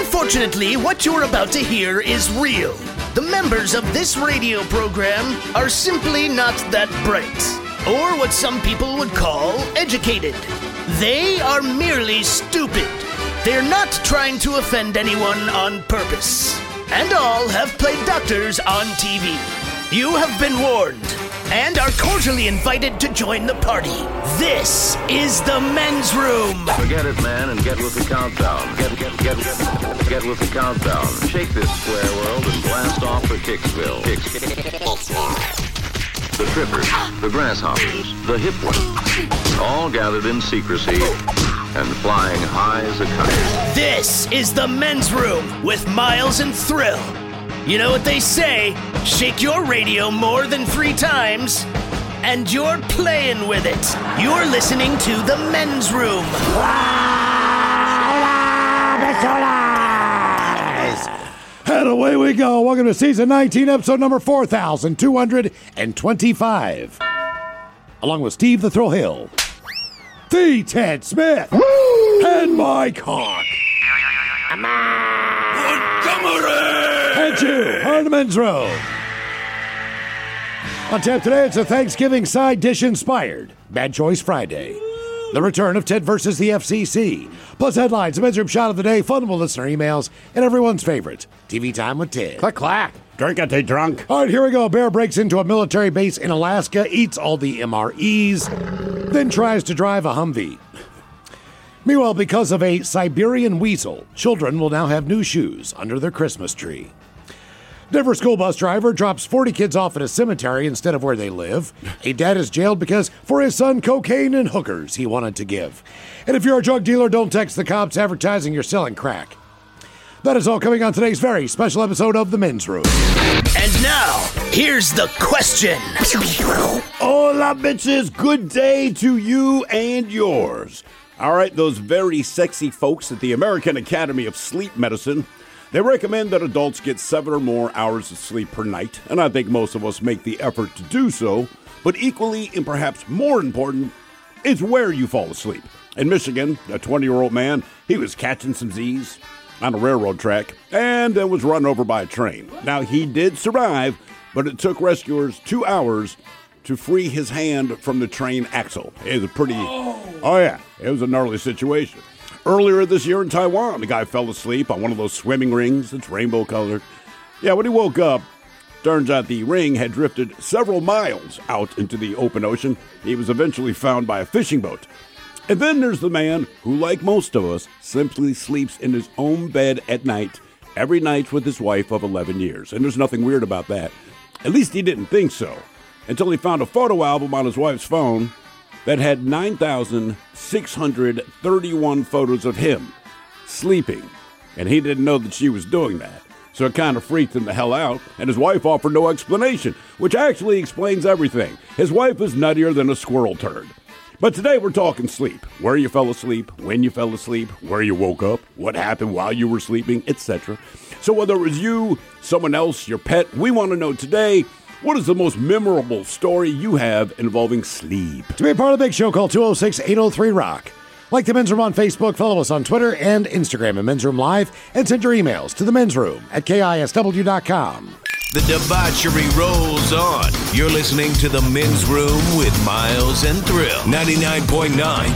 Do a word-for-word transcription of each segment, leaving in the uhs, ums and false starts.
Unfortunately, what you're about to hear is real. The members of this radio program are simply not that bright, or what some people would call educated. They are merely stupid. They're not trying to offend anyone on purpose. And all have played doctors on T V. You have been warned, and are cordially invited to join the party. This is the men's room. Forget it, man, and get with the countdown. Get, get, get, get, get with the countdown. Shake this square world and blast off for Kicksville. Kicksville. The trippers, the grasshoppers, the hip ones, all gathered in secrecy and flying high as a kite. This is the men's room with Miles and Thrill. You know what they say, shake your radio more than three times, and you're playing with it. You're listening to the men's room. And away we go. Welcome to season nineteen, episode number four thousand two hundred twenty-five. Along with Steve the Thrill Hill, the Ted Smith, Woo! And Mike Hawk. And you on the men's room. On tap today, it's a Thanksgiving side dish inspired Bad Choice Friday. The return of Ted versus the F C C. Plus headlines, the men's room shot of the day, fun listener emails, and everyone's favorite, T V Time with Ted. Clack, clack. Drink it, they drunk. All right, here we go. A bear breaks into a military base in Alaska, eats all the M R Es, then tries to drive a Humvee. Meanwhile, because of a Siberian weasel, children will now have new shoes under their Christmas tree. Denver school bus driver drops forty kids off at a cemetery instead of where they live. A dad is jailed because for his son, cocaine and hookers he wanted to give. And if you're a drug dealer, don't text the cops advertising you're selling crack. That is all coming on today's very special episode of The Men's Room. And now, here's the question. Hola, bitches. Good day to you and yours. All right, those very sexy folks at the American Academy of Sleep Medicine, they recommend that adults get seven or more hours of sleep per night, and I think most of us make the effort to do so, but equally and perhaps more important, it's where you fall asleep. In Michigan, a twenty-year-old man, he was catching some Z's on a railroad track and then was run over by a train. Now, he did survive, but it took rescuers two hours to free his hand from the train axle. It was a pretty, oh, oh yeah, it was a gnarly situation. Earlier this year in Taiwan, the guy fell asleep on one of those swimming rings that's rainbow colored. Yeah, when he woke up, turns out the ring had drifted several miles out into the open ocean. He was eventually found by a fishing boat. And then there's the man who, like most of us, simply sleeps in his own bed at night, every night with his wife of eleven years. And there's nothing weird about that. At least he didn't think so, until he found a photo album on his wife's phone that had nine thousand six hundred thirty-one photos of him sleeping. And he didn't know that she was doing that. So it kind of freaked him the hell out, and his wife offered no explanation, which actually explains everything. His wife is nuttier than a squirrel turd. But today we're talking sleep. Where you fell asleep, when you fell asleep, where you woke up, what happened while you were sleeping, et cetera. So whether it was you, someone else, your pet, we want to know today, what is the most memorable story you have involving sleep? To be a part of the big show, call two oh six, eight oh three, rock. Like the Men's Room on Facebook, follow us on Twitter and Instagram at Men's Room Live, and send your emails to the Men's Room at K I S W dot com. The debauchery rolls on. You're listening to The Men's Room with Miles and Thrill. ninety-nine point nine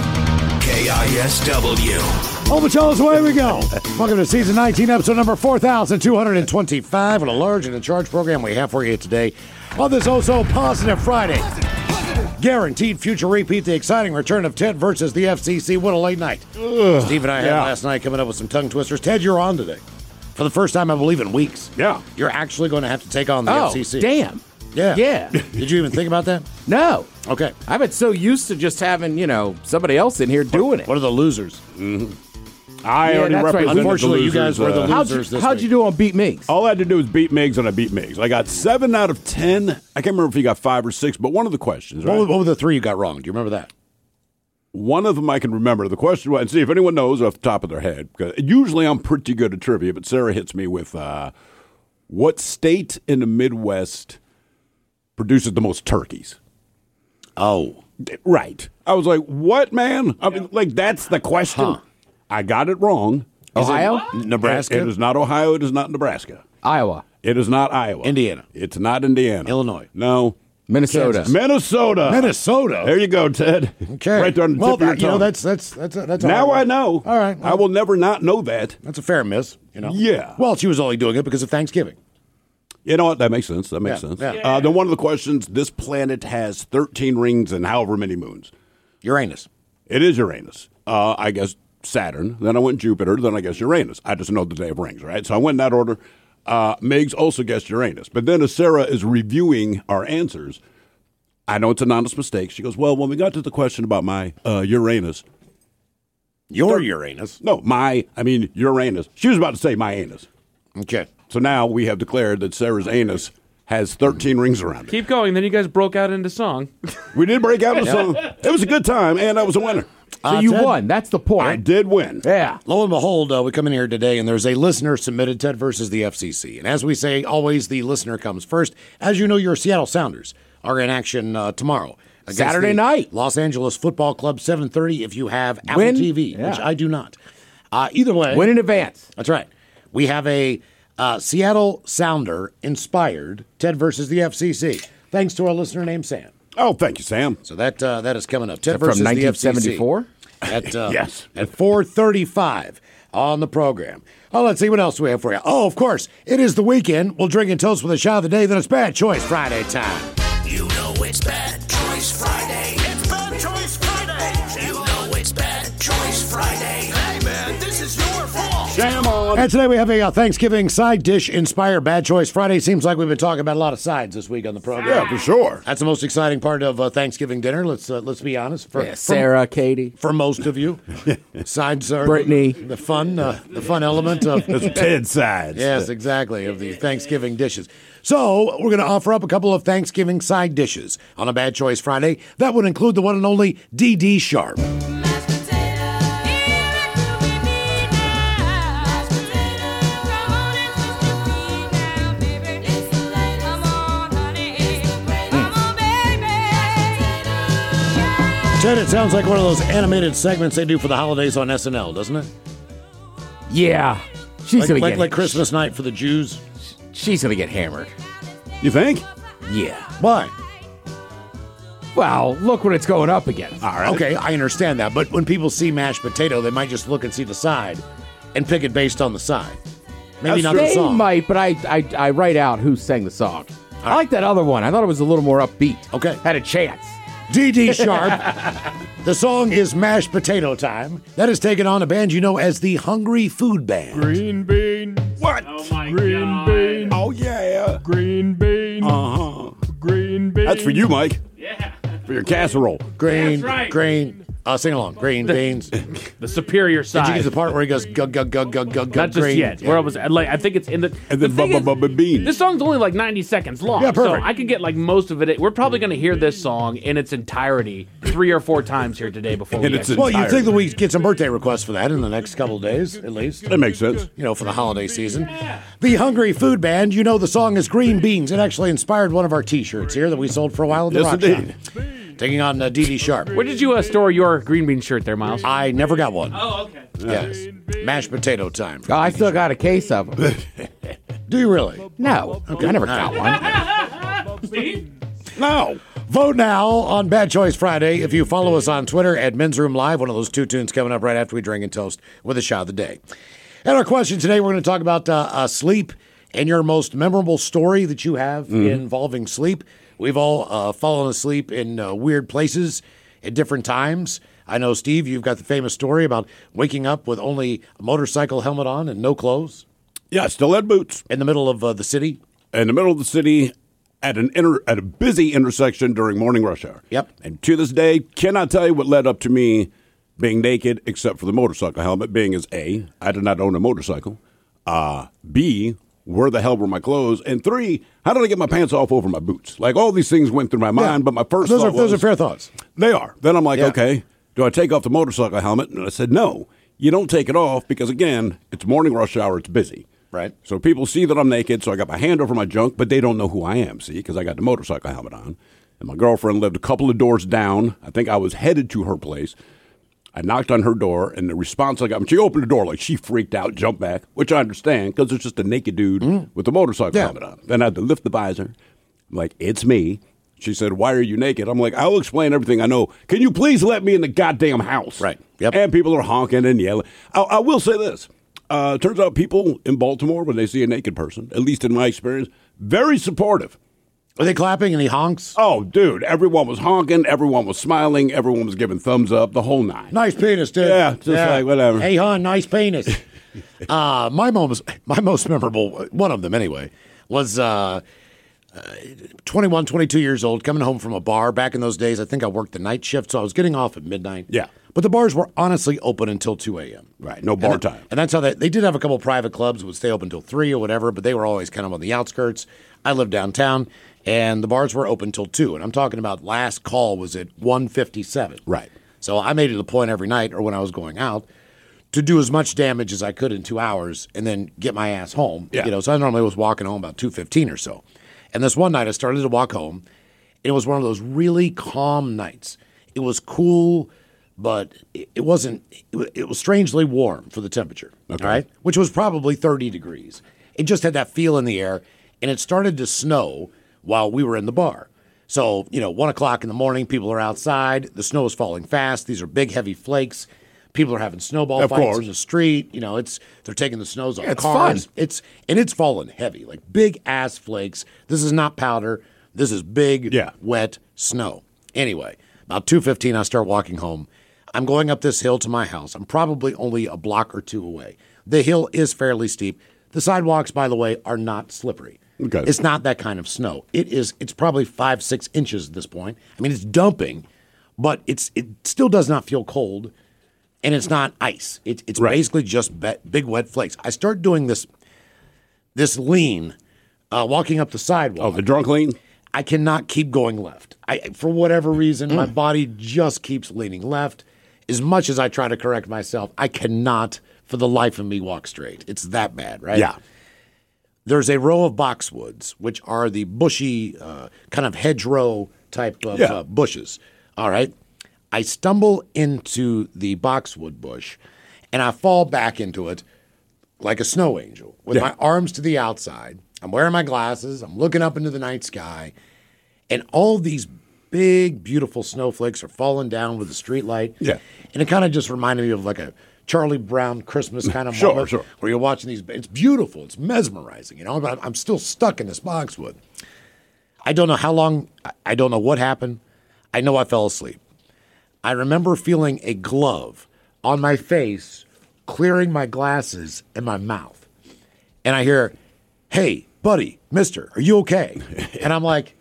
K I S W. Oh, but tell us away we go. Welcome to season nineteen, episode number four thousand two hundred twenty-five. What a large and in charge program we have for you today on this oh-so positive Friday. Guaranteed future repeat, the exciting return of Ted versus the F C C. What a late night. Ugh, Steve and I had yeah. last night coming up with some tongue twisters. Ted, you're on today. For the first time, I believe, in weeks. Yeah. You're actually going to have to take on the oh, F C C. Damn. Yeah. Yeah. Did you even think about that? No. Okay. I've been so used to just having, you know, somebody else in here doing it. What are the losers? Mm-hmm. I Yeah, already that's right. represented Unfortunately, the you guys losers, were the uh, losers. How'd you, this how'd week. you do on Beat Migs? All I had to do was beat Migs, and I beat Migs. I got seven out of ten. I can't remember if he got five or six, but one of the questions, right? What were, what were the three you got wrong? Do you remember that? One of them I can remember. The question was, and see if anyone knows off the top of their head, because usually I'm pretty good at trivia, but Sarah hits me with, uh, what state in the Midwest produces the most turkeys? Oh. Right. I was like, what, man? I mean, like, that's the question. Huh. I got it wrong. Ohio? Nebraska? It, it is not Ohio. It is not Nebraska. Iowa. It is not Iowa. Indiana. It's not Indiana. Illinois. No. Minnesota. Kansas. Minnesota. Minnesota. There you go, Ted. Okay. Right there on the well, tip of your that, you know, tongue. that's that's that's a, that's a Now hard I one. know. All right. I well, will never not know that. That's a fair miss. You know. Yeah. Well, she was only doing it because of Thanksgiving. You know what? That makes sense. That makes Yeah, sense. yeah. Uh, then one of the questions, this planet has thirteen rings and however many moons. Uranus. It is Uranus. Uh, I guess Saturn. Then I went Jupiter. Then I guess Uranus. I just know that they have rings, right? So I went in that order. Uh, Meigs also guessed Uranus. But then as Sarah is reviewing our answers, I know it's an honest mistake. She goes, well, when we got to the question about my uh, Uranus. Your Uranus. No, my, I mean Uranus. She was about to say my anus. Okay. So now we have declared that Sarah's anus has thirteen rings around it. Keep going. Then you guys broke out into song. We did break out a song. It was a good time, and I was a winner. So Uh, you Ted? won. That's the point. I did win. Yeah. Lo and behold, uh, we come in here today, and there's a listener submitted Ted versus the F C C. And as we say, always the listener comes first. As you know, your Seattle Sounders are in action uh, tomorrow. against Saturday the night. Los Angeles Football Club, seven thirty if you have Apple Win. T V, Yeah. which I do not. Uh, either way. Win in advance. That's right. We have a uh, Seattle Sounder inspired Ted versus the F C C, thanks to our listener named Sam. Oh, thank you, Sam. So that uh, that is coming up. Ted From versus the nineteen F C C. seventy-four? At, uh, Yes. At four thirty-five on the program. Oh, let's see what else we have for you. Oh, of course, it is the weekend. We'll drink and toast with a shot of the day. Then it's Bad Choice Friday time. You know it's Bad Choice Friday. It's Bad Choice Friday. You know it's Bad Choice Friday. Hey, man, this is your fault. Sam on. And today we have a uh, Thanksgiving side dish inspired Bad Choice Friday. Seems like we've been talking about a lot of sides this week on the program. Yeah, for sure. That's the most exciting part of uh, Thanksgiving dinner. Let's uh, let's be honest. For, Yeah, for- Sarah, Katie. For most of you, sides are Brittany. the fun, uh, the fun element of That's Ted's sides. yes, exactly, of the Thanksgiving dishes. So we're going to offer up a couple of Thanksgiving side dishes on a Bad Choice Friday. That would include the one and only D D Sharp. Ted, it sounds like one of those animated segments they do for the holidays on S N L, doesn't it? Yeah. She's Like, gonna like, get like Christmas night for the Jews. She's gonna get hammered. You think? Yeah. Why? Well, look what it's going up against. All right. Okay, I understand that, but when people see mashed potato, they might just look and see the side and pick it based on the side. Maybe That's not true. the They song. might, but I, I I write out who sang the song. I like that other one. I thought it was a little more upbeat. Okay. Had a chance. D D Sharp. The song is Mashed Potato Time. That is taken on a band you know as the Hungry Food Band. Green bean. What? Oh my Green God. bean. Oh, yeah. Green bean. Uh-huh. Green bean. That's for you, Mike. Yeah. For your casserole. Green, That's right. green. Uh, sing along. Green beans. Did The superior you side. get the part where he goes gug gug gug gug gug? Not just green. yet. Yeah. Where I was, like, I think it's in the. And the then thing bubba is, bubba bean. This song's only like ninety seconds long. Yeah, perfect. So I could get like most of it. We're probably going to hear this song in its entirety three or four times here today before we And get it's to a- Well, you entirety. think that we get some birthday requests for that in the next couple of days, at least. That makes sense. You know, for the holiday season. The Hungry Food Band, you know the song is Green Beans. It actually inspired one of our T-shirts here that we sold for a while at the Yes, Rock indeed. Shop. Taking on uh, D D Sharp. Where did you uh, store your green bean shirt there, Miles? I never got one. oh, okay. Yes. Mashed potato time. Oh, I still got a case of them. Do you really? No, I never got one. See? No. Vote now on Bad Choice Friday. If you follow us on Twitter at Men's Room Live, one of those two tunes coming up right after we drink and toast with a shot of the day. And our question today, we're going to talk about uh, uh, sleep and your most memorable story that you have involving sleep. We've all uh, fallen asleep in uh, weird places at different times. I know, Steve, you've got the famous story about waking up with only a motorcycle helmet on and no clothes Yeah, still had boots. in the middle of uh, the city. In the middle of the city at an inter- at a busy intersection during morning rush hour. Yep. And to this day, cannot tell you what led up to me being naked except for the motorcycle helmet, being as A, I did not own a motorcycle. Uh, B, where the hell were my clothes? And three, how did I get my pants off over my boots? Like, all these things went through my mind, but my first Those thought are, those was, are fair thoughts. They are. Then I'm like, Yeah. okay, do I take off the motorcycle helmet? And I said, no, you don't take it off because, again, it's morning rush hour. It's busy. Right. So people see that I'm naked, so I got my hand over my junk, but they don't know who I am, see, because I got the motorcycle helmet on. And my girlfriend lived a couple of doors down. I think I was headed to her place. I knocked on her door, and the response I got, when she opened the door, like she freaked out, jumped back, which I understand because it's just a naked dude mm. with a motorcycle yeah. helmet on. Then I had to lift the visor. I'm like, it's me. She said, why are you naked? I'm like, I'll explain everything I know. Can you please let me in the goddamn house? Right. Yep. And people are honking and yelling. I, I will say this. Uh, turns out people in Baltimore, when they see a naked person, at least in my experience, very supportive. Are they clapping and he honks? Oh, dude, everyone was honking. Everyone was smiling. Everyone was giving thumbs up, the whole nine. Nice penis, dude. Yeah, just yeah. like whatever. Hey, hon, nice penis. uh, my, most, my most memorable, one of them anyway, was... Uh, Uh, twenty-one, twenty-two years old, coming home from a bar. Back in those days, I think I worked the night shift, so I was getting off at midnight. Yeah. But the bars were honestly open until two a.m. Right, no bar and time. That, and that's how they, they did have a couple private clubs that would stay open until three or whatever, but they were always kind of on the outskirts. I lived downtown, and the bars were open until two. And I'm talking about last call was at one fifty-seven. Right. So I made it a point every night or when I was going out to do as much damage as I could in two hours and then get my ass home. Yeah. You know, so I normally was walking home about two fifteen or so. And this one night I started to walk home, and it was one of those really calm nights. It was cool, but it, it wasn't, it, it was strangely warm for the temperature, okay. all right? Which was probably thirty degrees. It just had that feel in the air, and it started to snow while we were in the bar. So, you know, one o'clock in the morning, people are outside. The snow is falling fast. These are big, heavy flakes. People are having snowball of fights course. in the street. You know, it's they're taking the snows off yeah, it's cars. fun. It's and it's falling heavy, like big ass flakes. This is not powder. This is big, yeah. wet snow. Anyway, about two fifteen, I start walking home. I'm going up this hill to my house. I'm probably only a block or two away. The hill is fairly steep. The sidewalks, by the way, are not slippery. Okay. It's not that kind of snow. It is. It's probably five, six inches at this point. I mean, it's dumping, but it's it still does not feel cold. And it's not ice. It, it's right. basically just be- big wet flakes. I start doing this this lean, uh, walking up the sidewalk. Oh, the drunk lean? I cannot keep going left. I, for whatever reason, Mm. my body just keeps leaning left. As much as I try to correct myself, I cannot, for the life of me, walk straight. It's that bad, right? Yeah. There's a row of boxwoods, which are the bushy, uh, kind of hedgerow type of Yeah. uh, bushes. All right? I stumble into the boxwood bush, and I fall back into it like a snow angel with Yeah. my arms to the outside. I'm wearing my glasses. I'm looking up into the night sky, and all these big, beautiful snowflakes are falling down with the street light. Yeah. And it kind of just reminded me of like a Charlie Brown Christmas kind of Sure, moment sure. where you're watching these. It's beautiful. It's mesmerizing, you know, but I'm still stuck in this boxwood. I don't know how long. I don't know what happened. I know I fell asleep. I remember feeling a glove on my face, clearing my glasses and my mouth. And I hear, hey, buddy, mister, are you okay? And I'm like,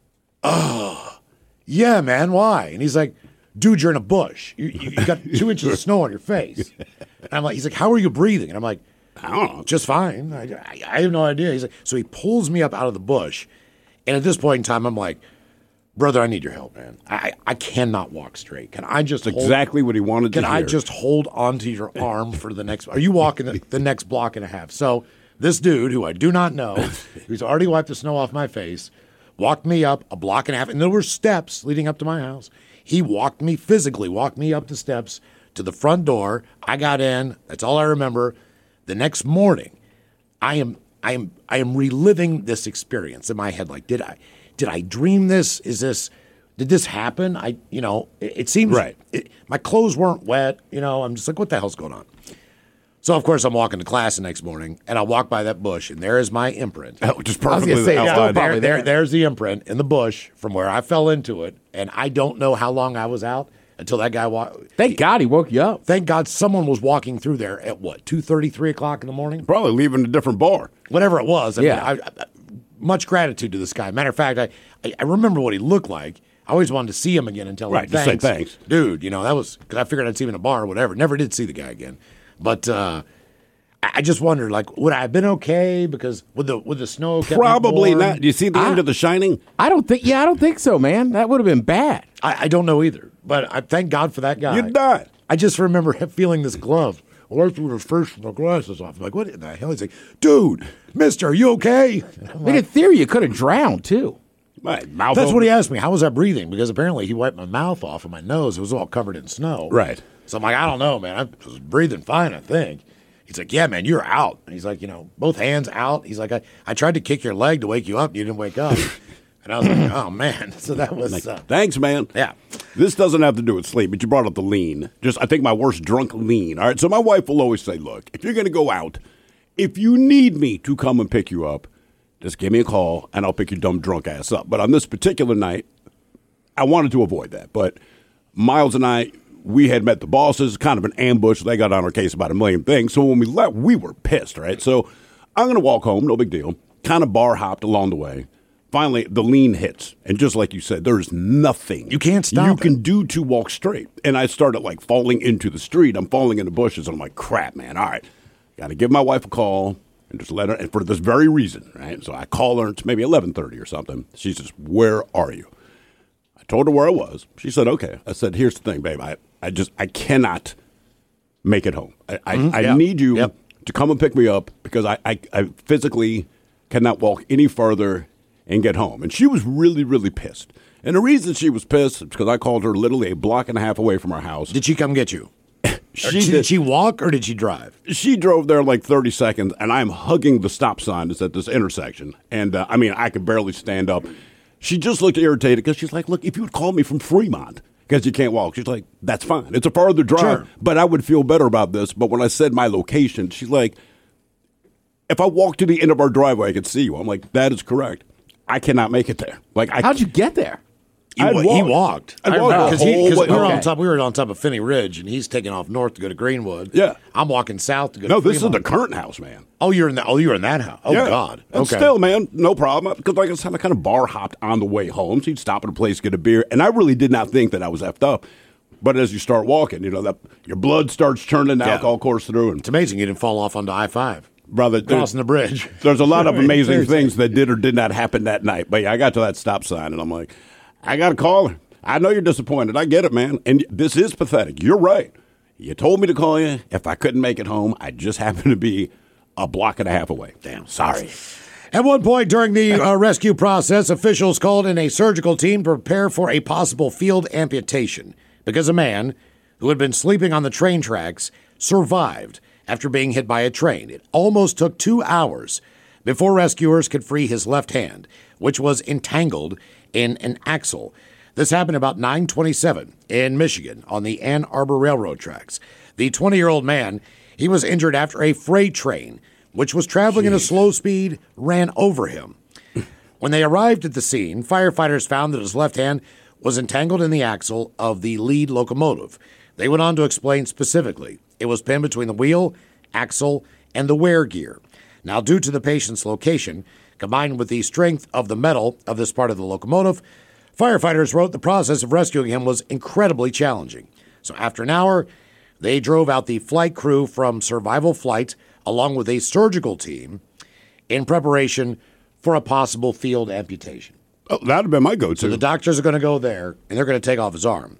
oh, yeah, man, why? And he's like, dude, you're in a bush. You, you, you got two inches of snow on your face. And I'm like, he's like, how are you breathing? And I'm like, I don't know. just fine. I, I, I have no idea. He's like, so he pulls me up out of the bush. And at this point in time, I'm like, brother, I need your help, man. I, I cannot walk straight. Can I just That's hold, exactly what he wanted to Can hear. I just hold onto your arm for the next? Are you walking the, the next block and a half? So this dude, who I do not know, who's already wiped the snow off my face, walked me up a block and a half, and there were steps leading up to my house. He walked me physically, walked me up the steps to the front door. I got in. That's all I remember. The next morning, I am I am I am reliving this experience in my head. Like, did I did I dream this? Is this did this happen? I you know it, it seems Right. It, my clothes weren't wet. You know, I'm just like, what the hell's going on? So of course I'm walking to class the next morning, and I walk by that bush, and there is my imprint. Oh, just I was perfectly gonna say, outlined. still There, probably there, there. there's the imprint in the bush from where I fell into it, and I don't know how long I was out until that guy walked. Thank God he woke you up. Thank God someone was walking through there at what two thirty, three o'clock in the morning, Probably leaving a different bar. whatever it was. I Yeah. mean, I, I, much gratitude to this guy. Matter of fact, I, I I remember what he looked like. I always wanted to see him again and tell Right, him just say thanks, thanks. dude. You know that was because I figured I'd see him in a bar or whatever. Never did see the guy again, but. uh I I just wondered, like, would I have been okay? Because would the would the snow kept me Probably warm? not. Do you see the I- end of The Shining? I don't think. Yeah, I don't think so, man. That would have been bad. I, I don't know either, but I thank God for that guy. You died. I just remember feeling this glove right through the first my glasses off. I'm like, what in the hell? He's like, dude, mister, are you okay? I'm I mean, like, in theory, you could have drowned too. Right, mouth that's open. what he asked me. How was I breathing? Because apparently he wiped my mouth off and my nose. It was all covered in snow. Right. So I'm like, I don't know, man. I was breathing fine, I think. He's like, yeah, man, you're out. And he's like, you know, both hands out. He's like, I, I tried to kick your leg to wake you up. And you didn't wake up. And I was like, oh, man. So that was. Like, uh, thanks, man. Yeah. This doesn't have to do with sleep, but you brought up the lean. Just, I think my worst drunk lean. All right. So my wife will always say, look, if you're going to go out, if you need me to come and pick you up, just give me a call and I'll pick your dumb drunk ass up. But on this particular night, I wanted to avoid that. But Miles and I, we had met the bosses, kind of an ambush. They got on our case about a million things. So when we left, we were pissed, right? So I'm going to walk home, no big deal. Kind of bar hopped along the way. Finally, the lean hits. And just like you said, there is nothing you can't stop you it. can do to walk straight. And I started like falling into the street. I'm falling in the bushes. And I'm like, crap, man. All right. Got to give my wife a call and just let her. And for this very reason, right? So I call her. It's maybe eleven thirty or something. She says, where are you? I told her where I was. She said, okay. I said, here's the thing, babe. I, I just, I cannot make it home. I, Mm-hmm. I, I Yeah. need you Yep. to come and pick me up because I, I, I physically cannot walk any further and get home. And she was really, really pissed. And the reason she was pissed is because I called her literally a block and a half away from her house. Did she come get you? She, Or did, did she walk or did she drive? She drove there like thirty seconds, and I'm hugging the stop sign that's at this intersection. And, uh, I mean, I could barely stand up. She just looked irritated because she's like, look, if you would call me from Fremont because you can't walk, she's like, that's fine. It's a farther drive, Sure. but I would feel better about this. But when I said my location, she's like, if I walk to the end of our driveway, I could see you. I'm like, that is correct. I cannot make it there. Like, I How'd you get there? He, I'd wa- he walked. walked. I'd walked the Because he, whole 'cause way we were home. on top. We were on top of Finney Ridge, and he's taking off north to go to Greenwood. Yeah. I'm walking south to go. No, to this is the Fremont. current house, man. Oh, you're in that. Oh, you're in that house. Oh Yeah. God. And Okay. still, man, no problem. Because like I said, I kind of bar hopped on the way home. So you'd stop at a place, get a beer. And I really did not think that I was effed up. But as you start walking, you know, that your blood starts churning, the Yeah. alcohol courses through. And It's amazing you didn't fall off onto I five. brother, there- Crossing the bridge. there's a lot of I mean, amazing seriously. things that did or did not happen that night. But yeah, I got to that stop sign and I'm like, I got to call her. I know you're disappointed. I get it, man. And this is pathetic. You're right. You told me to call you. If I couldn't make it home, I just happened to be a block and a half away. Damn. Sorry. At one point during the uh, rescue process, officials called in a surgical team to prepare for a possible field amputation because a man who had been sleeping on the train tracks survived after being hit by a train. It almost took two hours before rescuers could free his left hand, which was entangled in an axle. This happened about nine twenty-seven in Michigan on the Ann Arbor Railroad tracks. The twenty-year-old man, he was injured after a freight train, which was traveling at a slow speed, ran over him. When they arrived at the scene, firefighters found that his left hand was entangled in the axle of the lead locomotive. They went on to explain specifically it was pinned between the wheel, axle, and the wear gear. Now, due to the patient's location, combined with the strength of the metal of this part of the locomotive, firefighters wrote the process of rescuing him was incredibly challenging. So after an hour, they drove out the flight crew from Survival Flight along with a surgical team in preparation for a possible field amputation. Oh, that would have been my go-to. So the doctors are going to go there, and they're going to take off his arm.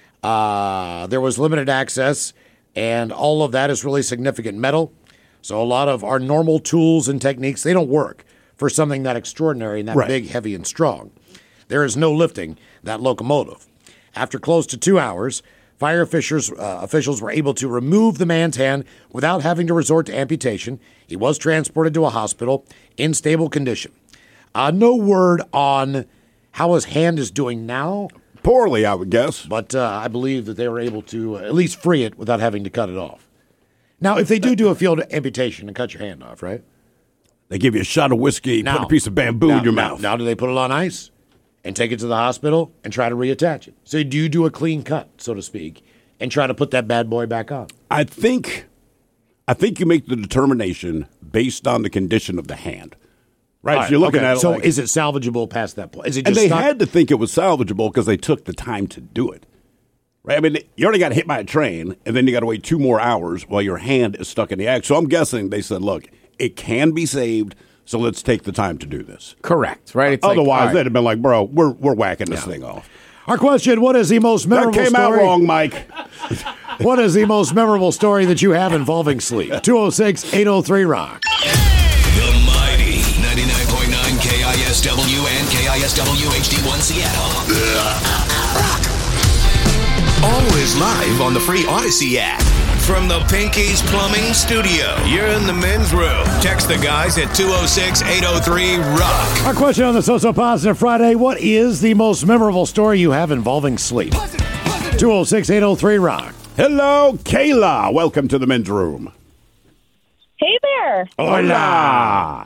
Uh, there was limited access, and all of that is really significant metal. So a lot of our normal tools and techniques, they don't work for something that extraordinary and that Right. big, heavy, and strong. There is no lifting that locomotive. After close to two hours, fire officials, uh, officials were able to remove the man's hand without having to resort to amputation. He was transported to a hospital in stable condition. Uh, no word on how his hand is doing now, Poorly, I would guess. but uh, I believe that they were able to uh, at least free it without having to cut it off. Now, if they do do a field amputation and cut your hand off, right? They give you a shot of whiskey, Now- put a piece of bamboo now, in your now- mouth. Now, do they put it on ice and take it to the hospital and try to reattach it? So do you do a clean cut, so to speak, and try to put that bad boy back on? I think, I think you make the determination based on the condition of the hand. Right? All So you're looking okay. at it So like- is it salvageable past that point? Is it and just they stuck? had to think it was salvageable because they took the time to do it. Right? I mean, you already got hit by a train, and then you got to wait two more hours while your hand is stuck in the axle. So I'm guessing they said, look, it can be saved, so let's take the time to do this. Correct, right? It's like, Otherwise, all right. they'd have been like, bro, we're, we're whacking this thing off. Our question, what is the most That memorable came story? out wrong, Mike. What is the most memorable story that you have involving sleep? two oh six, eight oh three, rock. The mighty ninety-nine point nine K I S W and K I S W H D one Seattle. Always live on the free Odyssey app. From the Pinky's Plumbing Studio, you're in the men's room. Text the guys at two oh six, eight oh three, rock. Our question on the So So Positive Friday, what is the most memorable story you have involving sleep? two oh six, eight oh three, rock. Hello, Kayla. Welcome to the men's room. Hey there. Hola.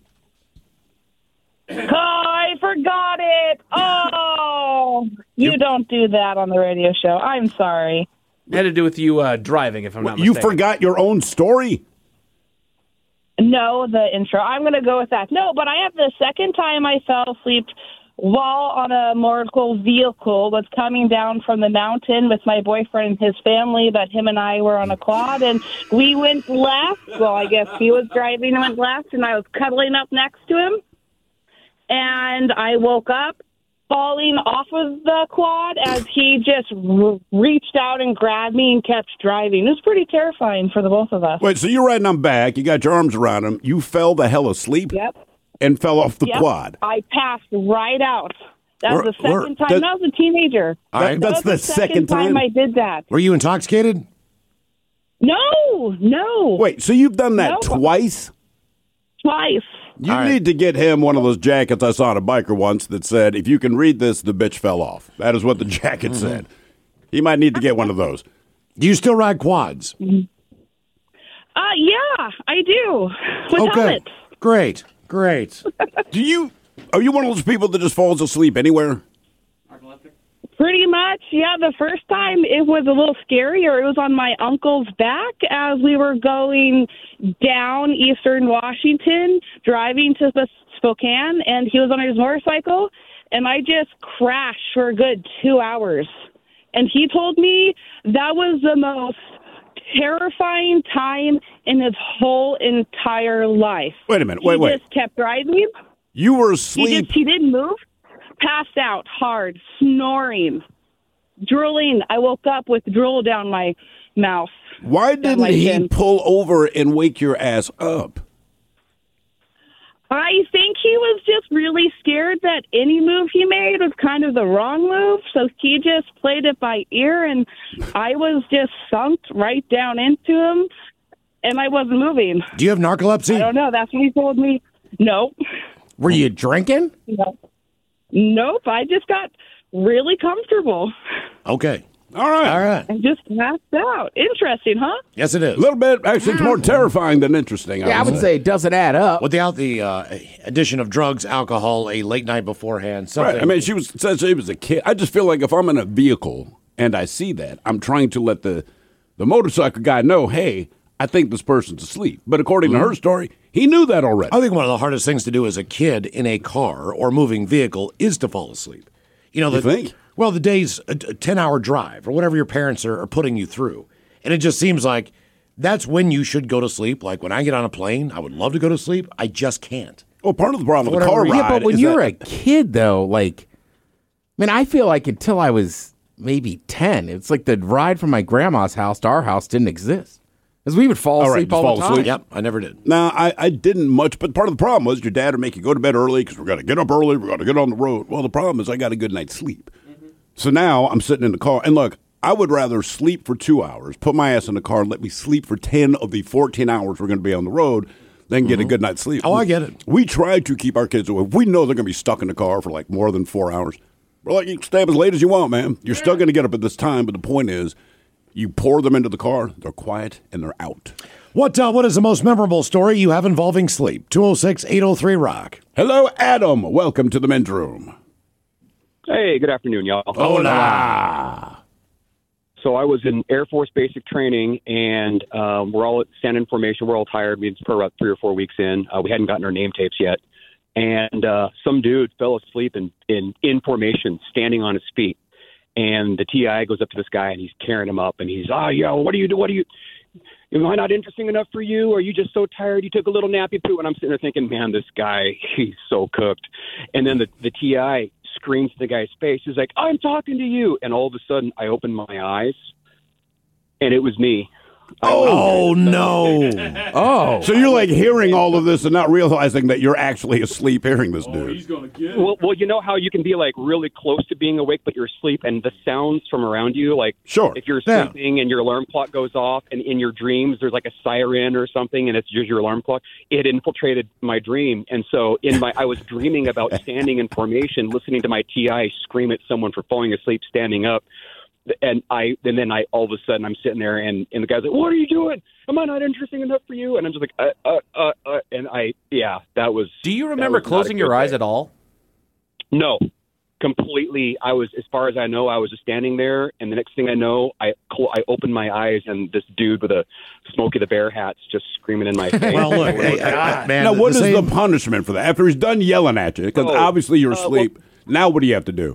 Oh, I forgot it. Oh, you don't do that on the radio show. I'm sorry. It had to do with you uh, driving, if I'm not You mistaken. forgot your own story? No, the intro. I'm going to go with that. No, but I have the second time I fell asleep while on a motor vehicle was coming down from the mountain with my boyfriend and his family, that him and I were on a quad, and we went left. Well, I guess he was driving and went left, and I was cuddling up next to him. And I woke up falling off of the quad as he just re- reached out and grabbed me and kept driving. It was pretty terrifying for the both of us. Wait, so you're riding on back, you got your arms around him, you fell the hell asleep? Yep. And fell off the Yep. quad? I passed right out. That was We're- the second we're- time. that- I was a teenager. All right. That- that's That was the second time time? I did that. Were you intoxicated? No, no. Wait, so you've done that No. twice? Twice. You All right. need to get him one of those jackets I saw on a biker once that said, if you can read this, the bitch fell off. That is what the jacket Mm-hmm. said. He might need to get one of those. Do you still ride quads? Uh, yeah, I do. With Okay. helmets. Great. Great. Do you, are you one of those people that just falls asleep anywhere? Pretty much, yeah. The first time it was a little scary, or it was on my uncle's back as we were going down Eastern Washington, driving to the Spokane, and he was on his motorcycle, and I just crashed for a good two hours. And he told me that was the most terrifying time in his whole entire life. Wait a minute, wait, he wait. just kept driving. You were He asleep. just he didn't move. Passed out hard, snoring, drooling. I woke up with drool down my mouth. Why down didn't my he chin. pull over and wake your ass up? I think he was just really scared that any move he made was kind of the wrong move, so he just played it by ear, and I was just sunk right down into him, and I wasn't moving. Do you have narcolepsy? I don't know. That's what he told me. No. Were you drinking? No. Nope. I just got really comfortable Okay. All right. All right. and just passed out. Interesting, huh? Yes, it is. A little bit. Actually, it's more terrifying than interesting. Yeah, I would say it doesn't add up. Without the uh, addition of drugs, alcohol, a late night beforehand, something. Right. I mean, she was said she was a kid. I just feel like if I'm in a vehicle and I see that, I'm trying to let the the motorcycle guy know, hey, I think this person's asleep. But according Mm-hmm. to her story, he knew that already. I think one of the hardest things to do as a kid in a car or moving vehicle is to fall asleep. You know, the, You think? Well, the day's a ten-hour drive or whatever your parents are, are putting you through. And it just seems like that's when you should go to sleep. Like when I get on a plane, I would love to go to sleep. I just can't. Well, part of the problem with the Whatever car reason. ride Yeah, but when is you're that, a kid, though, like, I mean, I feel like until I was maybe ten, it's like the ride from my grandma's house to our house didn't exist. Because we would fall All right, asleep just all fall the time. asleep. Yep, I never did. No, I, I didn't much, but part of the problem was your dad would make you go to bed early because we're going to get up early, we're going to get on the road. Well, the problem is I got a good night's sleep. So now I'm sitting in the car, and look, I would rather sleep for two hours, put my ass in the car, and let me sleep for ten of the fourteen hours we're going to be on the road, than get a good night's sleep. Oh, I get it. We try to keep our kids away. If we know they're going to be stuck in the car for like more than four hours, we're like, you can stay up as late as you want, man. You're still going to get up at this time, but the point is, you pour them into the car, they're quiet, and they're out. What uh, What is the most memorable story you have involving sleep? two oh six, eight oh three, rock. Hello, Adam. Welcome to the men's room. Hey, good afternoon, y'all. Hola. So I was in Air Force basic training, and um, we're all at standing formation. We're all tired. We've been about three or four weeks in. Uh, we hadn't gotten our name tapes yet. And uh, some dude fell asleep in, in, in formation, standing on his feet. And the T I goes up to this guy, and he's carrying him up. And he's, oh, yo, what do you do? What do you Am I not interesting enough for you? Are you just so tired you took a little nappy poo? And I'm sitting there thinking, man, this guy, he's so cooked. And then the, the T I screams to the guy's face. He's like, I'm talking to you. And all of a sudden, I opened my eyes, and it was me. Oh, no. Oh. So you're like hearing all of this and not realizing that you're actually asleep hearing this dude. Well, well, you know how you can be like really close to being awake, but you're asleep, and the sounds from around you, like Sure. if you're Yeah. sleeping and your alarm clock goes off, and in your dreams there's like a siren or something, and it's just your alarm clock. It infiltrated my dream, and so in my I was dreaming about standing in formation, listening to my T I scream at someone for falling asleep standing up. And I, and then I, all of a sudden, I'm sitting there, and, and the guy's like, "What are you doing? Am I not interesting enough for you?" And I'm just like, uh, uh, uh, uh and I, yeah, that was. Do you remember was not a closing good your eyes day. at all? No, completely. I was, as far as I know, I was just standing there, and the next thing I know, I, cl- I opened my eyes, and this dude with a Smokey the Bear hat's just screaming in my face. Well, look, hey, I- I- man. Now, what the is same- the punishment for that? After he's done yelling at you, because Oh, obviously you're uh, asleep. now what do you have to do?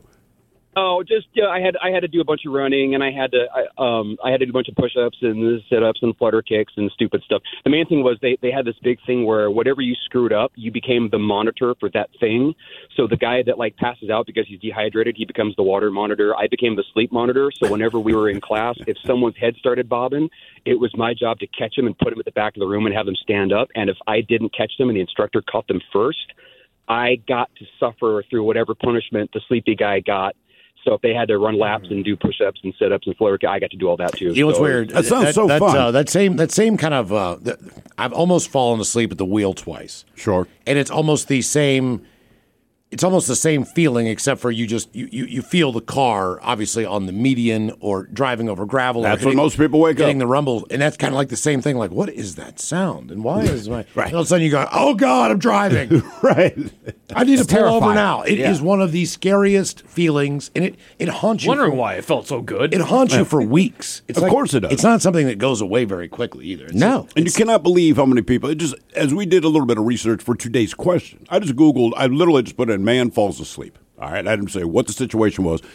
Oh, just yeah, I had I had to do a bunch of running, and I had to I, um I had to do a bunch of push-ups and sit-ups and flutter kicks and stupid stuff. The main thing was they they had this big thing where whatever you screwed up, you became the monitor for that thing. So the guy that like passes out because he's dehydrated, he becomes the water monitor. I became the sleep monitor. So whenever we were in class, if someone's head started bobbing, it was my job to catch them and put them at the back of the room and have them stand up. And if I didn't catch them and the instructor caught them first, I got to suffer through whatever punishment the sleepy guy got. So if they had to run laps and do push-ups and sit-ups and flutter, I got to do all that too. You know what's So- weird? That sounds so that, fun. Uh, that same that same kind of. Uh, th- I've almost fallen asleep at the wheel twice, Sure. and it's almost the same. It's almost the same feeling, except for you just you, you, you feel the car obviously on the median or driving over gravel. or That's when hitting- most people wake getting up. the rumble, and that's kind of like the same thing. Like, what is that sound, and why is my? Right. And all of a sudden you go, "Oh God, I'm driving! Right. I need to pull over terrifying. now." It is Yeah. one of the scariest feelings, and it it haunts you. Wondering for- why it felt so good. It haunts you for weeks. It's Of like- course it does. It's not something that goes away very quickly either. It's No. And you cannot believe how many people. It just as we did a little bit of research for today's question, I just Googled. I literally just put in "man falls asleep." All right, I didn't say what the situation was.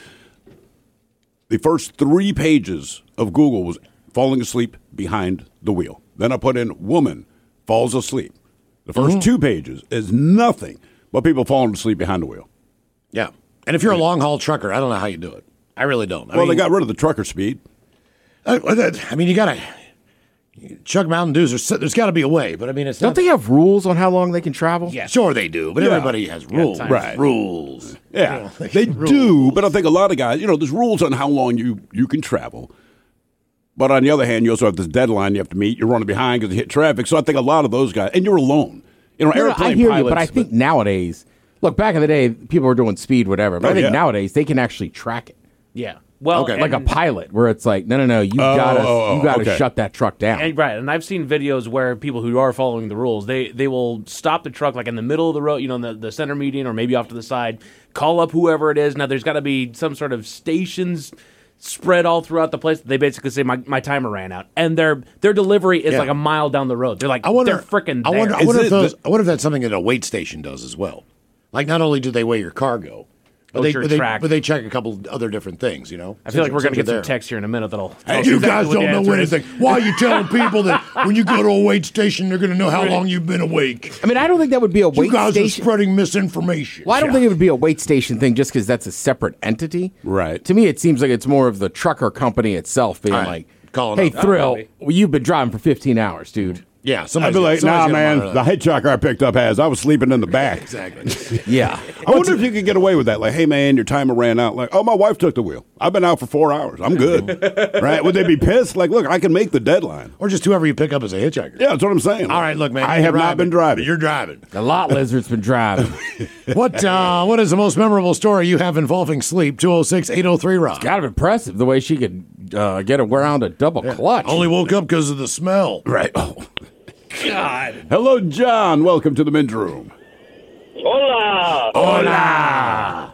The first three pages of Google was falling asleep behind the wheel. Then I put in "woman falls asleep." The 1st Mm-hmm. two pages is nothing but people falling asleep behind the wheel. Yeah. And if you're a long haul trucker, I don't know how you do it. I really don't. I Well, mean, they got rid of the trucker speed. I, I mean, you got to chug Mountain Dews. There's, there's got to be a way, but I mean, it's Don't not. they have rules on how long they can travel? Yeah, sure they do, but Yeah. everybody has rules. times. Right. Rules. Yeah, You know, they rules. do, but I think a lot of guys, you know, there's rules on how long you, you can travel. But on the other hand, you also have this deadline you have to meet. You're running behind because you hit traffic. So I think a lot of those guys, and you're alone. You know, No, no, airplane I hear pilots. you, but I think nowadays, look, back in the day, people were doing speed, whatever. But Oh, I think yeah. nowadays they can actually track it, yeah. Well, Okay. like a and- pilot, where it's like, no, no, no, you Oh, gotta, oh, oh, you gotta okay. shut that truck down. And, right, and I've seen videos where people who are following the rules, they they will stop the truck like in the middle of the road, you know, in the, the center median or maybe off to the side, call up whoever it is. Now, there's got to be some sort of stations spread all throughout the place. They basically say, my, my timer ran out. And their their delivery is Yeah. like a mile down the road. They're like, I wonder. they're freaking I there. wonder. I Is wonder if it those. the- I wonder if that's something that a weight station does as well. Like, not only do they weigh your cargo, but Oh, they, sure, but, they track. but they check a couple other different things. You know. I feel like we're going to get some there. text here in a minute that'll. Hey, tell us you exactly guys what the don't know answer is. anything. Why are you telling people that when you go to a weight station, they're going to know how long you've been awake? I mean, I don't think that would be a You weight guys station. are spreading misinformation. Well, I don't think it would be a weight station thing just because that's a separate entity. Right. To me, it seems like it's more of the trucker company itself being All right. like, Calling hey, up. Thrill, Maybe. well, you've been driving for fifteen hours, dude. Yeah, I'd somebody's be like, somebody's nah, gonna man, monitor the that. hitchhiker I picked up has. I was sleeping in the back. Exactly. Yeah. I wonder if you could get away with that. Like, hey, man, your timer ran out. Like, oh, my wife took the wheel. I've been out for four hours. I'm good. Right? Would they be pissed? Like, look, I can make the deadline. Or just whoever you pick up as a hitchhiker. Yeah, that's what I'm saying. All right, look, man. I you're have not been driving. You're driving. The lot lizard's been driving. What uh, What is the most memorable story you have involving sleep? two oh six, eight oh three, Rob. Kind of impressive the way she could uh, get around a double clutch. Only woke up because of the smell. Right. Oh. God. Hello, John. Welcome to the men's room. Hola. Hola.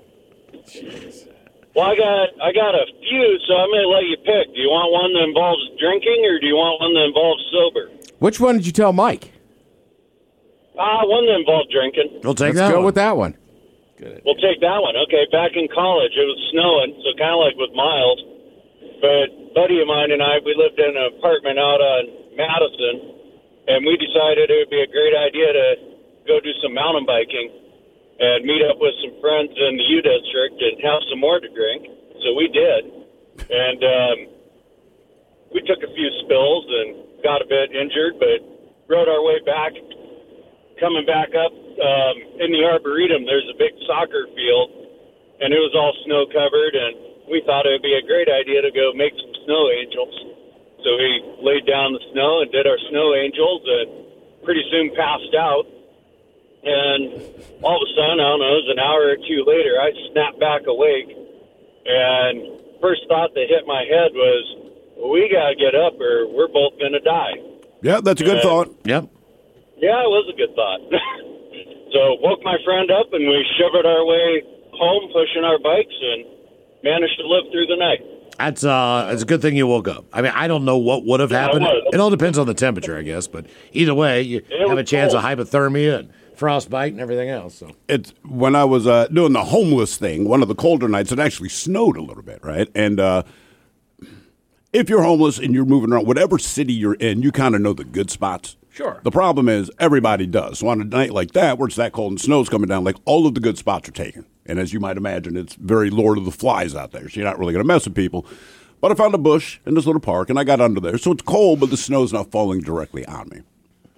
Well, I got I got a few, so I'm going to let you pick. Do you want one that involves drinking, or do you want one that involves sober? Which one did you tell Mike? Ah, one that involved drinking. We'll take Let's that go one. with that one. We'll take that one. Okay, back in college, it was snowing, so kind of like with Miles. But a buddy of mine and I, we lived in an apartment out on Madison, and we decided it would be a great idea to go do some mountain biking and meet up with some friends in the U District and have some more to drink. So we did. And um, we took a few spills and got a bit injured, but rode our way back. Coming back up um, in the Arboretum, there's a big soccer field, and it was all snow covered, and we thought it would be a great idea to go make some snow angels. So we laid down the snow and did our snow angels, and pretty soon passed out. And all of a sudden, I don't know, it was an hour or two later, I snapped back awake, and first thought that hit my head was, well, we got to get up or we're both going to die. Yeah, that's a good and, thought. Yep. Yeah, it was a good thought. So woke my friend up, and we shivered our way home, pushing our bikes, and managed to live through the night. That's uh, it's a good thing you woke up. I mean, I don't know what would have yeah, happened. It all depends on the temperature, I guess. But either way, you it have a chance cold. of hypothermia and frostbite and everything else. So it's when I was uh, doing the homeless thing, one of the colder nights, it actually snowed a little bit, right? And uh, if you're homeless and you're moving around, whatever city you're in, you kind of know the good spots. Sure. The problem is everybody does. So on a night like that, where it's that cold and snow's coming down, like all of the good spots are taken. And as you might imagine, it's very Lord of the Flies out there. So you're not really going to mess with people. But I found a bush in this little park, and I got under there. So it's cold, but the snow's not falling directly on me.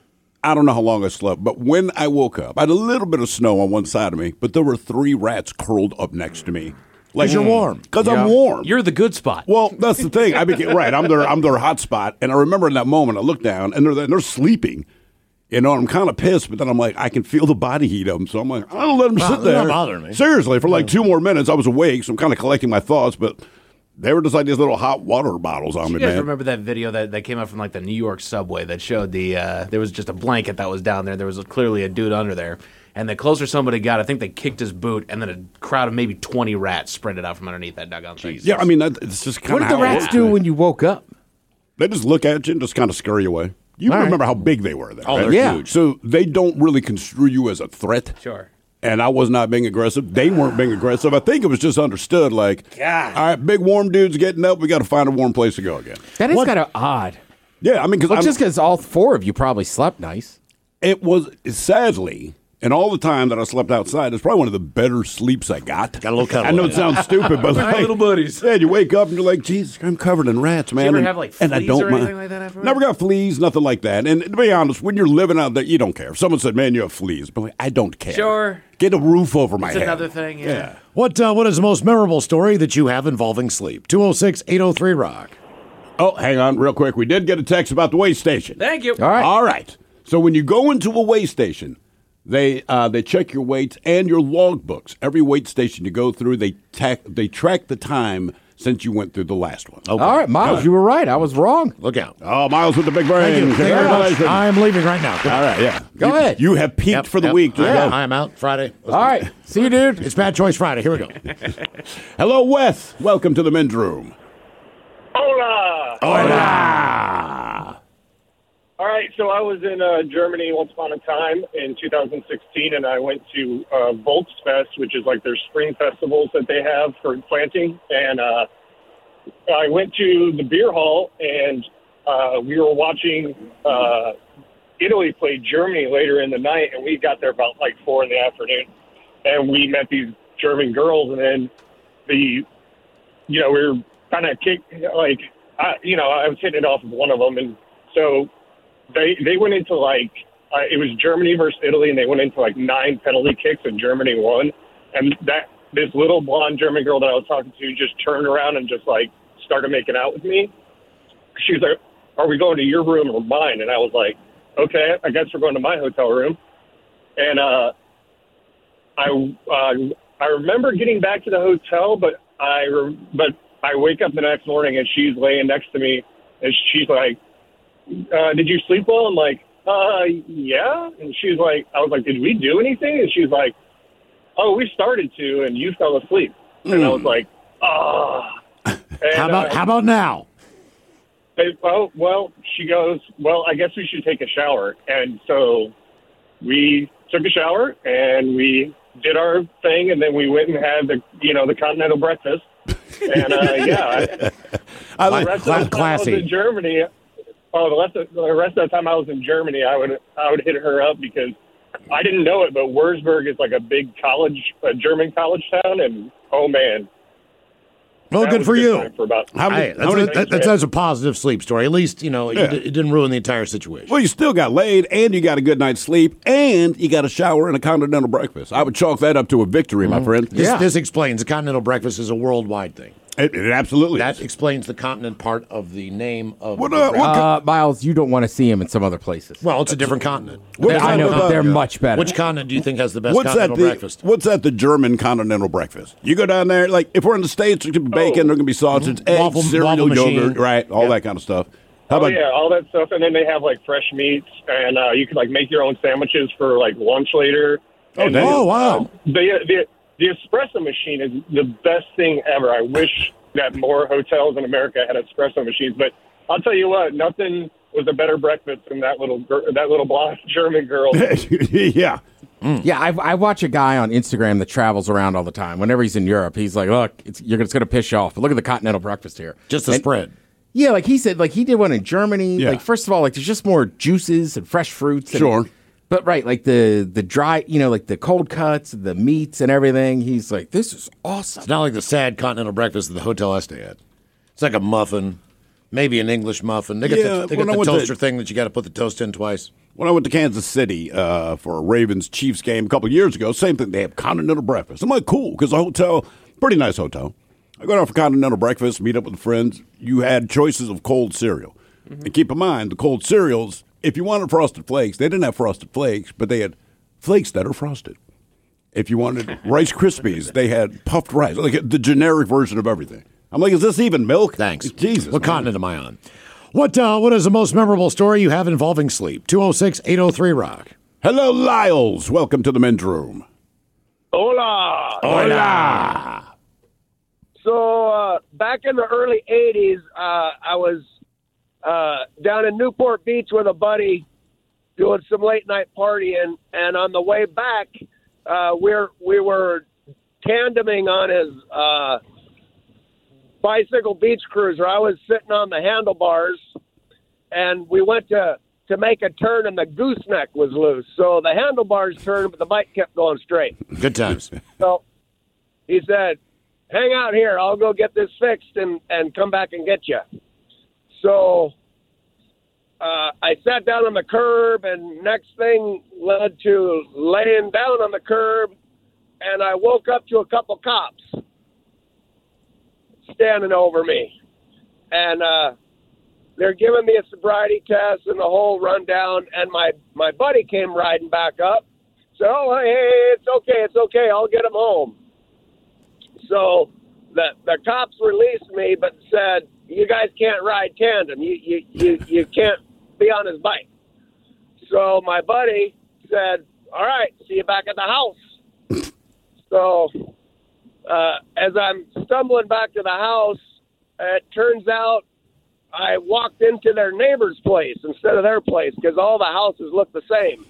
I don't know how long I slept, but when I woke up, I had a little bit of snow on one side of me, but there were three rats curled up next to me. Like you're warm. Because Yeah. I'm warm. You're the good spot. Well, that's the thing. I became right. I'm their I'm their hot spot, and I remember in that moment I looked down and they're they're sleeping. You know, I'm kind of pissed, but then I'm like, I can feel the body heat of them, so I'm like, I don't let them Well, sit they're there. not bothering me. Seriously, for like two more minutes, I was awake, so I'm kind of collecting my thoughts, but they were just like these little hot water bottles on Do me, you guys man. remember that video that, that came out from like the New York subway that showed the uh, there was just a blanket that was down there. There was clearly a dude under there, and the closer somebody got, I think they kicked his boot, and then a crowd of maybe twenty rats sprinted out from underneath that doggone thing. Yeah, I mean, that, it's just kind What of did the how it rats works, do man. when you woke up? They just look at you and just kind of scare you away. You All remember right. how big they were there. Oh, right? they're Yeah. huge. So they don't really construe you as a threat. Sure. And I was not being aggressive. They weren't being aggressive. I think it was just understood, like, God. all right, big warm dude's getting up. We got to find a warm place to go again. That is What- kind of odd. Yeah, I mean, because Well, just because all four of you probably slept nice. it was, sadly, and all the time that I slept outside, it's probably one of the better sleeps I got. Got a little cuddle I know in it it. sounds stupid, but like, little buddies. Yeah, you wake up and you're like, Jesus, I'm covered in rats, man. you ever and, have, like, and I fleas don't or mind. anything like that afterwards? Never got fleas, nothing like that. And to be honest, when you're living out there, you don't care. If someone said, man, you have fleas, but like, I don't care. Sure. Get a roof over my It's head. another thing, yeah. What uh, what is the most memorable story that you have involving sleep? two oh six, eight oh three, rock. Oh, hang on, real quick. We did get a text about the weigh station. Thank you. All right. All right. So when you go into a weigh station, they uh, they check your weights and your log books. Every weight station you go through, they tack, they track the time since you went through the last one. Okay. All right, Miles, you were right. I was wrong. Look out. Oh, Miles with the big brain. Thank you. Thank you very much. Congratulations. I am leaving right now. Go All right, yeah. Go You- ahead. You have peaked Yep, for the yep. week. Just I, go. I am out Friday. Let's All go. right. See you, dude. It's Bad Choice Friday. Here we go. Hello, Wes. Welcome to the men's room. Hola! Hola. All right, so I was in uh, Germany once upon a time in two thousand sixteen, and I went to uh, Volksfest, which is like their spring festivals that they have for planting. And uh, I went to the beer hall, and uh, we were watching uh, Italy play Germany later in the night, and we got there about like four in the afternoon. And we met these German girls, and then the, you know, we were kind of kicked, like, I, you know, I was hitting it off with one of them, and so they they went into like uh, it was Germany versus Italy, and they went into like nine penalty kicks, and Germany won. And that this little blonde German girl that I was talking to just turned around and just like started making out with me. She was like, "Are we going to your room or mine?" And I was like, "Okay, I guess we're going to my hotel room." And uh, I uh, I remember getting back to the hotel, but I re- but I wake up the next morning and she's laying next to me, and she's like, uh, "Did you sleep well?" I'm like, "Uh, yeah." And she's like, "I was like, did we do anything?" And she's like, "Oh, we started to, and you fell asleep." Mm. And I was like, "Ah." Oh. How about uh, how about now? They, well, well, she goes, "Well, I guess we should take a shower." And so we took a shower and we did our thing, and then we went and had the, you know, the continental breakfast. And uh, yeah, I, I like the rest cla- of the time classy. I was in Germany. Oh, the rest of the rest of the time I was in Germany, I would I would hit her up because I didn't know it, but Würzburg is like a big college, a German college town, and oh man. Well, that good was for a you. time For about How many- Hey, that's, how many- a, that, that's, that's a positive sleep story. At least, you know, it, Yeah. it didn't ruin the entire situation. Well, you still got laid, and you got a good night's sleep, and you got a shower and a continental breakfast. I would chalk that up to a victory, my friend. This, this explains the continental breakfast is a worldwide thing. It, it absolutely That is. explains the continent part of the name of What, the uh, breakfast. what Uh, Miles, you don't want to see him in some other places. Well, it's a different continent. What I kind know, of, but uh, they're much better. Which continent do you think has the best What's that? continental The, breakfast? what's that? The German continental breakfast. You go down there, like if we're in the States, there's gonna be bacon, Oh. there's gonna be sausage, eggs, Waffle- cereal, waffle machine. yogurt, right? All Yeah. that kind of stuff. How Oh about yeah, all that stuff, and then they have like fresh meats, and uh, you can like make your own sandwiches for like lunch later. Oh, And damn. then, Oh, wow. uh, the, the the espresso machine is the best thing ever. I wish that more hotels in America had espresso machines, but I'll tell you what, nothing was a better breakfast than that little gir- that little blonde German girl. yeah? Yeah, I, I watch a guy on Instagram that travels around all the time. Whenever he's in Europe, he's like, "Look, it's, you're, it's going to piss you off, but look at the continental breakfast here." Just the And- spread. Yeah, like he said, like he did one in Germany. Yeah. Like first of all, like there's just more juices and fresh fruits. And, Sure. But right, like the the dry, you know, like the cold cuts, the meats and everything. He's like, this is awesome. It's not like the sad continental breakfast that the hotel I stay at. It's like a muffin, maybe an English muffin. They got Yeah, the, they when got I the went to- toaster thing that you got to put the toast in twice. When I went to Kansas City uh, for a Ravens Chiefs game a couple of years ago, same thing. They have continental breakfast. I'm like, cool, because the hotel, pretty nice hotel. I go down for continental breakfast, meet up with friends. You had choices of cold cereal. And keep in mind, the cold cereals, if you wanted Frosted Flakes, they didn't have Frosted Flakes, but they had flakes that are frosted. If you wanted Rice Krispies, they had puffed rice, like the generic version of everything. I'm like, is this even milk? Thanks. Jesus. What man. continent am I on? What uh, What is the most memorable story you have involving sleep? two oh six, eight oh three, rock. Hello, Lyles. Welcome to the men's room. Hola. Hola. So uh, back in the early eighties, uh, I was uh, down in Newport Beach with a buddy doing some late night partying, and on the way back, uh, we're we were tandeming on his uh, bicycle beach cruiser. I was sitting on the handlebars, and we went to to make a turn, and the gooseneck was loose. So the handlebars turned, but the bike kept going straight. Good times. So he said, hang out here. I'll go get this fixed and, and come back and get you. So uh, I sat down on the curb, and next thing led to laying down on the curb, and I woke up to a couple cops standing over me. And uh, they're giving me a sobriety test and the whole rundown, and my, my buddy came riding back up. Said, oh, hey, it's okay, it's okay. I'll get him home. So the the cops released me, but said, you guys can't ride tandem. You you, you, you can't be on his bike. So my buddy said, all right, see you back at the house. So uh, as I'm stumbling back to the house, it turns out I walked into their neighbor's place instead of their place because all the houses look the same.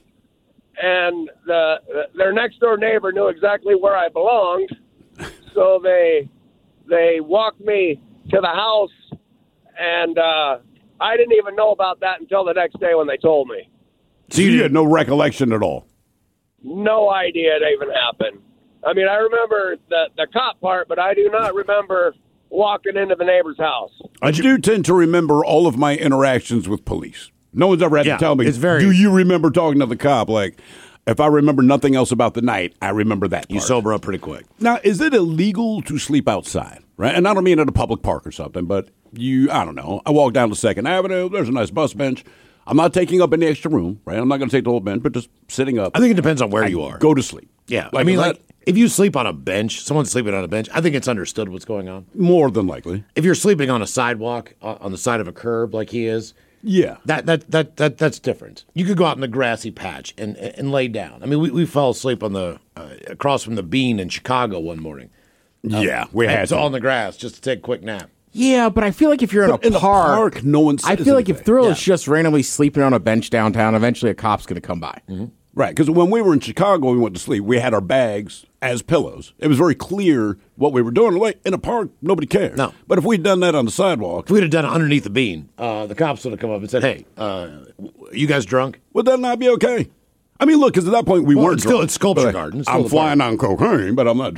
And the their next door neighbor knew exactly where I belonged. So they they walked me to the house, and uh, I didn't even know about that until the next day when they told me. So you had no recollection at all? No idea it even happened. I mean, I remember the, the cop part, but I do not remember walking into the neighbor's house. I do tend to remember all of my interactions with police. No one's ever had Yeah, to tell me, it's very- do you remember talking to the cop? Like, if I remember nothing else about the night, I remember that part. You sober up pretty quick. Now, is it illegal to sleep outside, right? And I don't mean at a public park or something, but you, I don't know. I walk down to Second Avenue. There's a nice bus bench. I'm not taking up any extra room, right? I'm not going to take the whole bench, but just sitting up. I think it depends on where I you are. Go to sleep. Yeah. Like I mean, is like, that- if you sleep on a bench, someone's sleeping on a bench, I think it's understood what's going on. More than likely. If you're sleeping on a sidewalk, uh, on the side of a curb like he is, Yeah. that that that that that's different. You could go out in the grassy patch and and lay down. I mean, we, we fell asleep on the uh, across from the Bean in Chicago one morning. Yeah, we had It's to. on the grass just to take a quick nap. Yeah, but I feel like if you're in But a in the park, park, no one I says feel like if anything. Thrill Yeah. is just randomly sleeping on a bench downtown, eventually a cop's going to come by. Right, because when we were in Chicago, we went to sleep. We had our bags as pillows. It was very clear what we were doing. Like in a park, nobody cared. No. But if we'd done that on the sidewalk, If we'd have done it underneath the Bean, uh, the cops would have come up and said, "Hey, uh, you guys drunk?" would that not be okay? I mean, look, because at that point we Well, weren't it's still- drunk. it's Sculpture But Garden. It's still I'm the flying on cocaine, but I'm not drunk.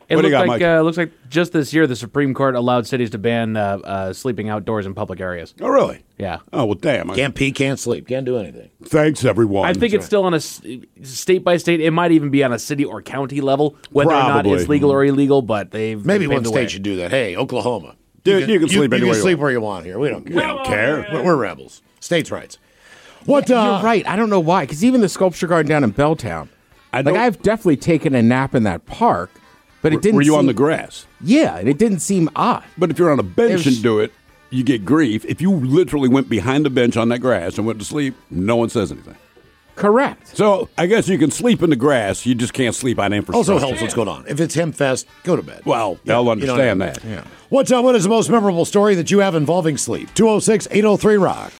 It What do you looked got, like Mike? uh, looks like just this year the Supreme Court allowed cities to ban uh, uh, sleeping outdoors in public areas. Oh, really? Yeah. Oh, well, damn. I- Can't pee, can't sleep, can't do anything. Thanks, everyone. I think it's still on a s- state by state. It might even be on a city or county level, whether or not Probably. it's legal or illegal. But they've Maybe they've one paved the state way. should do that. Hey, Oklahoma. Dude, you can sleep you anywhere can you sleep want. where you want here. We don't care. We don't care. We're, we're rebels. States' rights. What? Uh, You're right. I don't know why. Because even the sculpture garden down in Belltown, I like don't- I've definitely taken a nap in that park, but it didn't. Were you seem, on the grass? Yeah, and it didn't seem odd. But if you're on a bench It was- and do it, you get grief. If you literally went behind the bench on that grass and went to sleep, no one says anything. Correct. So I guess you can sleep in the grass. You just can't sleep on infrastructure. Also helps what's going on. If it's Hempfest, go to bed. Well, Yeah, they'll you know understand what I mean? that. What's uh, what is the most memorable story that you have involving sleep? two oh six, eight oh three, rock.